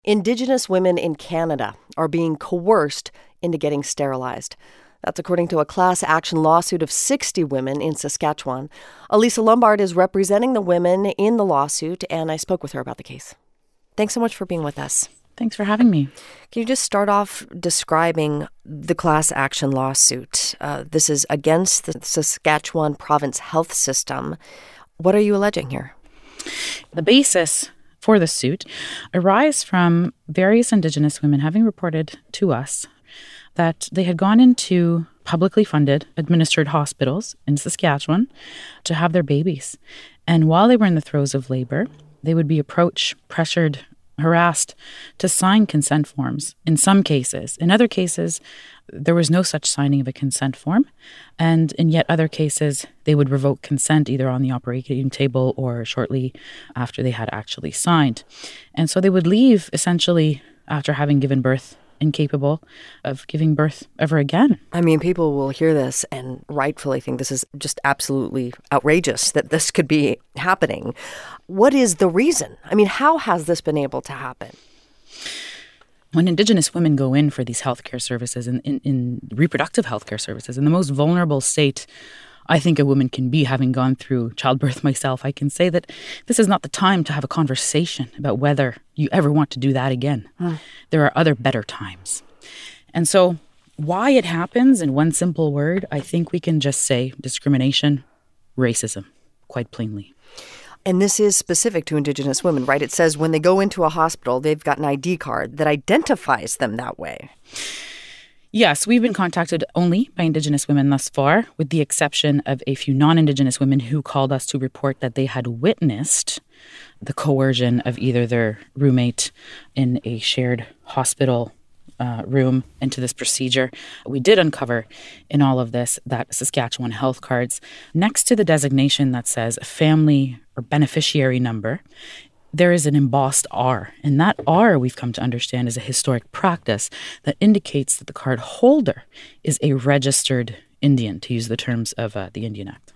Indigenous women in Canada are being coerced into getting sterilized. That's according to a class action lawsuit of 60 women in Saskatchewan. Elisa Lombard is representing the women in the lawsuit, and I spoke with her about the case. Thanks so much for being with us. Thanks for having me. Can you just start off describing the class action lawsuit? This is against the Saskatchewan Province Health System. What are you alleging here? The basis for the suit arise from various Indigenous women having reported to us that they had gone into publicly funded, administered hospitals in Saskatchewan to have their babies. And while they were in the throes of labor, they would be approached, pressured, harassed to sign consent forms in some cases. In other cases, there was no such signing of a consent form. And in yet other cases, they would revoke consent either on the operating table or shortly after they had actually signed. And so they would leave essentially after having given birth, incapable of giving birth ever again. I mean, people will hear this and rightfully think this is just absolutely outrageous that this could be happening. What is the reason? I mean, how has this been able to happen? When Indigenous women go in for these healthcare services, in reproductive healthcare services, in the most vulnerable state I think a woman can be, having gone through childbirth myself, I can say that this is not the time to have a conversation about whether you ever want to do that again. There are other better times. And so why it happens, in one simple word, I think we can just say discrimination, racism, quite plainly. And this is specific to Indigenous women, right? It says when they go into a hospital, they've got an ID card that identifies them that way. Yes, we've been contacted only by Indigenous women thus far, with the exception of a few non-Indigenous women who called us to report that they had witnessed the coercion of either their roommate in a shared hospital room into this procedure. We did uncover in all of this that Saskatchewan health cards, next to the designation that says family or beneficiary number, there is an embossed R. And that R, we've come to understand, is a historic practice that indicates that the card holder is a registered Indian, to use the terms of the Indian Act.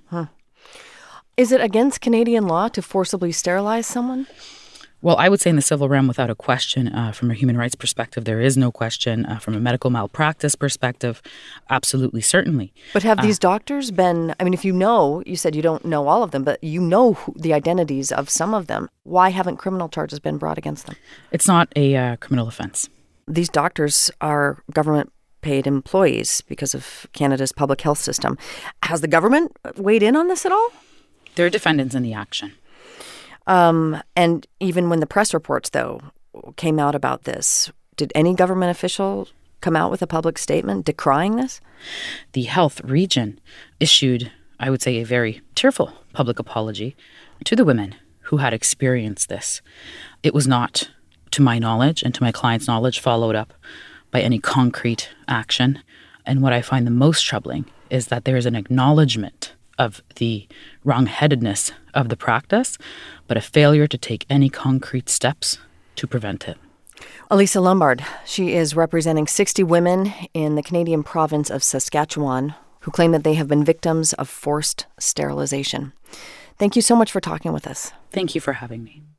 Is it against Canadian law to forcibly sterilize someone? Well, I would say in the civil realm, without a question, from a human rights perspective, there is no question. From a medical malpractice perspective, absolutely, certainly. But have these doctors been, I mean, if you know, you said you don't know all of them, but you know the identities of some of them. Why haven't criminal charges been brought against them? It's not a criminal offense. These doctors are government-paid employees because of Canada's public health system. Has the government weighed in on this at all? They're defendants in the action. And even when the press reports, though, came out about this, did any government official come out with a public statement decrying this? The health region issued, I would say, a very tearful public apology to the women who had experienced this. It was not, to my knowledge and to my client's knowledge, followed up by any concrete action. And what I find the most troubling is that there is an acknowledgement of the wrong-headedness of the practice, but a failure to take any concrete steps to prevent it. Elisa Lombard, she is representing 60 women in the Canadian province of Saskatchewan who claim that they have been victims of forced sterilization. Thank you so much for talking with us. Thank you for having me.